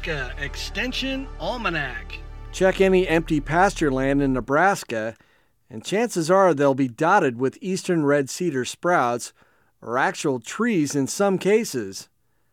Nebraska Extension Almanac. Check any empty pasture land in Nebraska, and chances are they'll be dotted with eastern red cedar sprouts, or actual trees in some cases.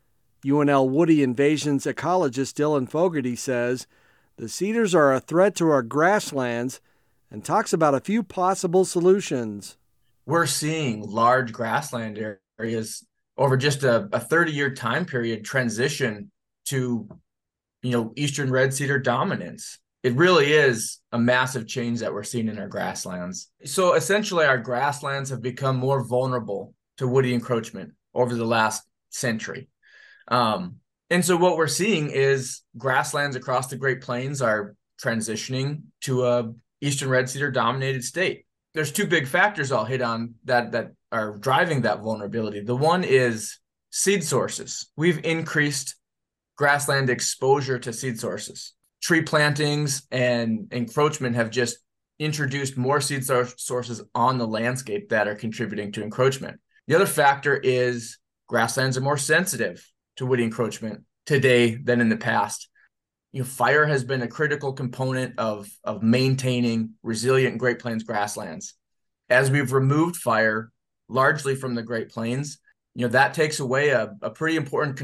UNL Woody Invasions ecologist Dylan Fogarty says the cedars are a threat to our grasslands and talks about a few possible solutions. We're seeing large grassland areas over just a 30-year time period transition to, eastern red cedar dominance. It really is a massive change that we're seeing in our grasslands. So essentially, our grasslands have become more vulnerable to woody encroachment over the last century. And so what we're seeing is grasslands across the Great Plains are transitioning to a eastern red cedar dominated state. There's two big factors I'll hit on that are driving that vulnerability. The one is seed sources. We've increased grassland exposure to seed sources. Tree plantings and encroachment have just introduced more seed sources on the landscape that are contributing to encroachment. The other factor is grasslands are more sensitive to woody encroachment today than in the past. Fire has been a critical component of maintaining resilient Great Plains grasslands. As we've removed fire largely from the Great Plains, that takes away a pretty important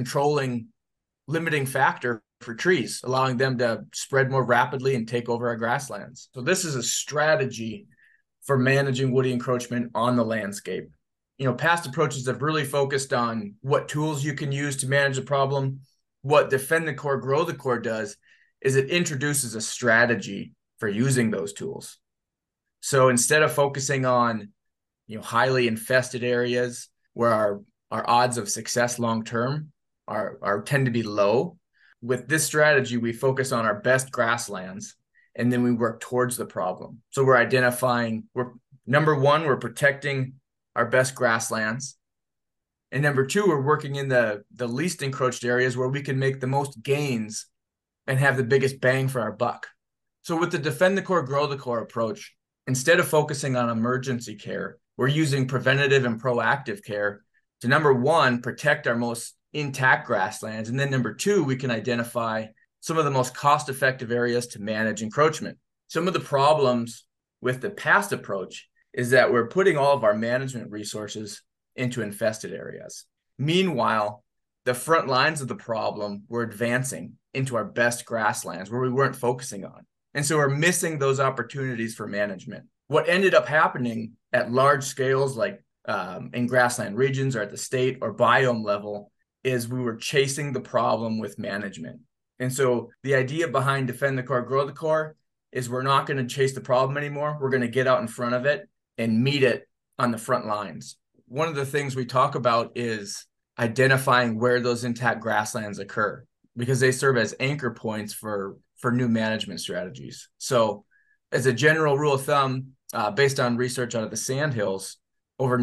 limiting factor for trees, allowing them to spread more rapidly and take over our grasslands. So this is a strategy for managing woody encroachment on the landscape. Past approaches have really focused on what tools you can use to manage the problem. What Defend the Core, Grow the Core does is it introduces a strategy for using those tools. So instead of focusing on, highly infested areas where our odds of success long-term tend to be low, with this strategy, we focus on our best grasslands, and then we work towards the problem. So we're identifying, number one, we're protecting our best grasslands. And number two, we're working in the least encroached areas where we can make the most gains and have the biggest bang for our buck. So with the Defend the Core, Grow the Core approach, instead of focusing on emergency care, we're using preventative and proactive care to, number one, protect our most intact grasslands. And then number two, we can identify some of the most cost-effective areas to manage encroachment. Some of the problems with the past approach is that we're putting all of our management resources into infested areas. Meanwhile, the front lines of the problem were advancing into our best grasslands where we weren't focusing on. And so we're missing those opportunities for management. What ended up happening at large scales, like in grassland regions or at the state or biome level, is we were chasing the problem with management. And so the idea behind Defend the Core, Grow the Core is we're not going to chase the problem anymore. We're going to get out in front of it and meet it on the front lines. One of the things we talk about is identifying where those intact grasslands occur, because they serve as anchor points for new management strategies. So as a general rule of thumb, based on research out of the Sandhills, over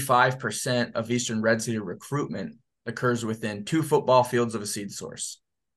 95% of eastern red cedar recruitment occurs within 2 football fields of a seed source.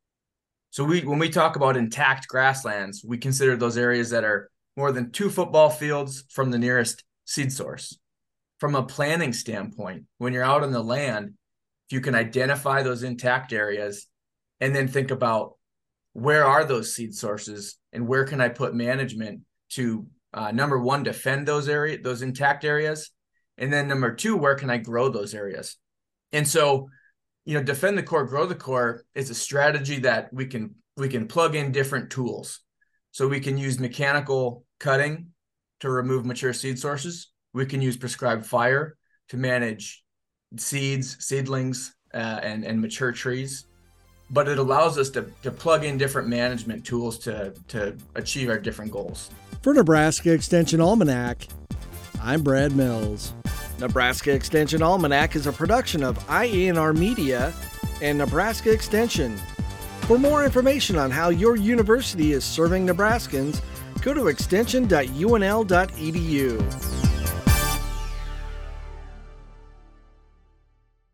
So when we talk about intact grasslands, we consider those areas that are more than 2 football fields from the nearest seed source. From a planning standpoint, when you're out on the land, if you can identify those intact areas and then think about where are those seed sources and where can I put management to, number one, defend those intact areas, and then number two, where can I grow those areas? And so, Defend the Core, Grow the Core is a strategy that we can plug in different tools. So we can use mechanical cutting to remove mature seed sources. We can use prescribed fire to manage seeds, seedlings, and mature trees. But it allows us to plug in different management tools to achieve our different goals. For Nebraska Extension Almanac, I'm Brad Mills. Nebraska Extension Almanac is a production of IANR Media and Nebraska Extension. For more information on how your university is serving Nebraskans, go to extension.unl.edu.